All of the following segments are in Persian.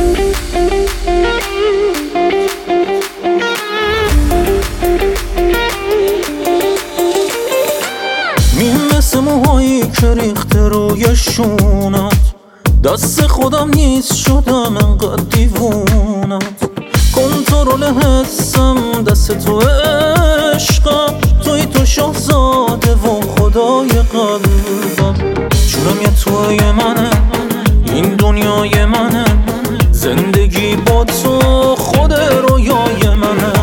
مثل موهایی که ریخته روی شونت، دست خودم نیست شدم انقدر دیوونت. کنترل حسم دست تو عشقم، توی تو شاهزاده و خدای قلبم. جونم یه توی منه، این دنیای منه، زندگی با تو خود رویای منه.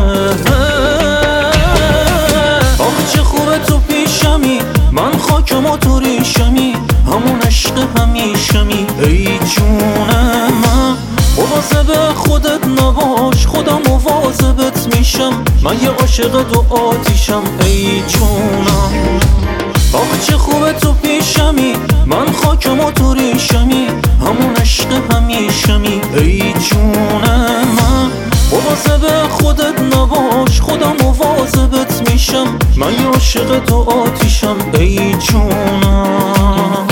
آخ چه خوبه تو پیشمی، من خاکم و تو ریشمی، همون عشق همیشمی. ای جونم من مواظب خودت نباش، خودم مواظبت میشم، من یه عاشق دو آتیشم. ای جونم آخ چه خوبه تو پیشمی، من خاکم و تو ریشمی، همون عشق همیشمی. ای جونم من مواظب خودت نباش، خودم مواظبت میشم، من یه عاشق دو آتیشم. ای جونم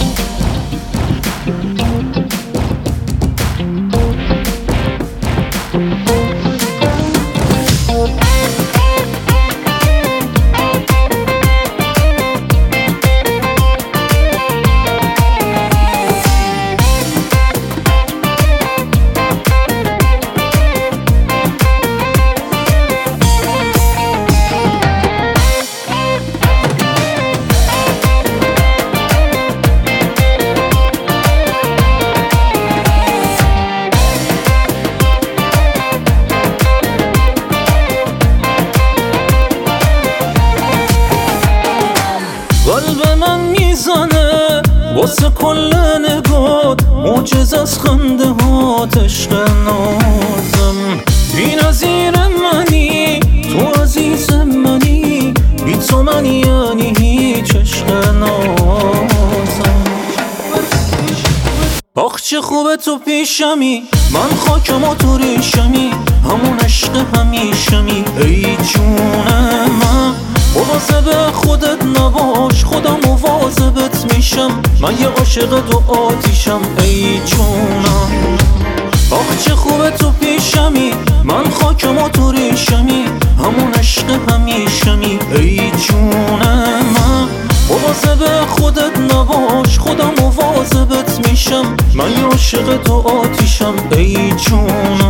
قلب من میزنه واسه کل نگات، معجزه از خنده هات، عشق نازم. بی نظیر منی تو عزیز منی، بی تو من یعنی هیچ، عشق نازم. آخ چه خوبه تو پیشمی، من خاکم و تو ریشمی، همون عشق همیشمی. ای جونم من مواظب خودت نباش، خودم مواظبت میشم، من یه عاشق دو آتیشم. ای جونم آخ چه خوبه تو پیشمی، من خاکم و تو ریشمی، همون عشق همیشمی. ای جونم من مواظب خودت نباش، خودم مواظبت میشم، من یه عاشق دو آتیشم. ای جونم